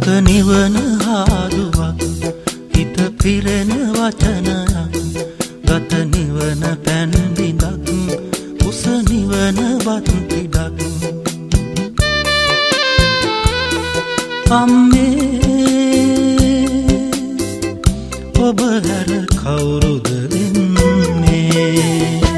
නිවන හාදුවක් හිත පිරෙන වචනයක් ගත නිවන පැන් බිඳක් කුස නිවන වත් පිටක් අම්මේ ඔබ හැර කවුරුද වෙන්නේ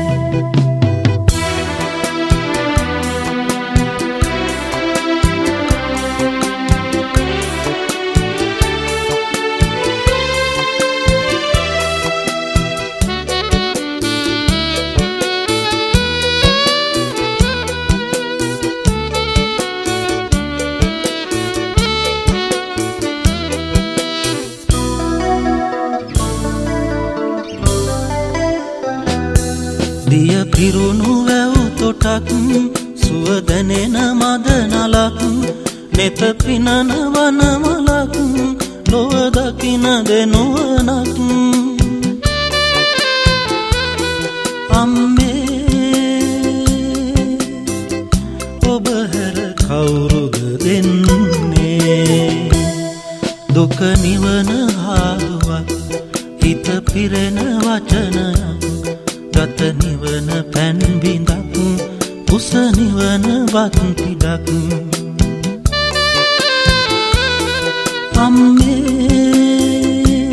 දිය පිරුණු වැව් තොටක් සුව දැනෙන මද නලක් නෙත පිනන වනමලක් ලොව දකින දෙනුවනක් අම්මේ ඔබ හැර කවුරුද දෙන්නේ දුක නිවන හාදුවක් හිත පිරෙන වචනයක් ගත නිවන පැන් බිඳක් කුස නිවන වත් පිටක් අම්මේ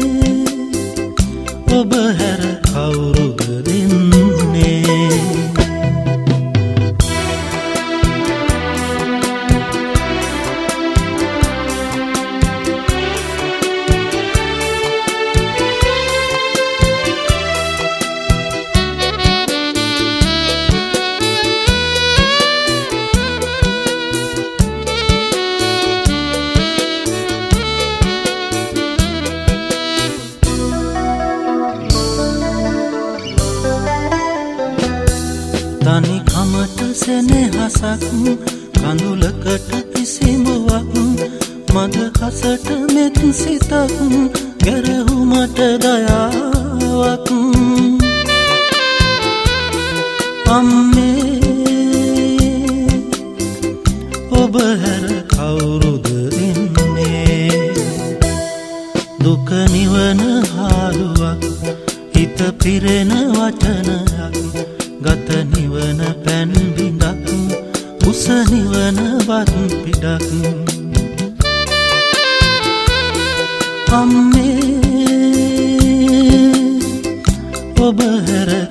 ඔබ හැර කවුරුද දෙන්නේ තනි කමට සෙනෙහසක් කඳුලකට කිසිඹුවක් මද හසට මෙත් සිතක් ගැරහුමට දයාවක් අම්මේ ඔබ හැර කවුරුද ඉන්නේ දුක නිවන හාදුවක් හිත පිරෙන වචනයක් ගත නිවන පැන් බිඳක් කුස නිවන වත් පිටක් අම්මේ ඔබ හැර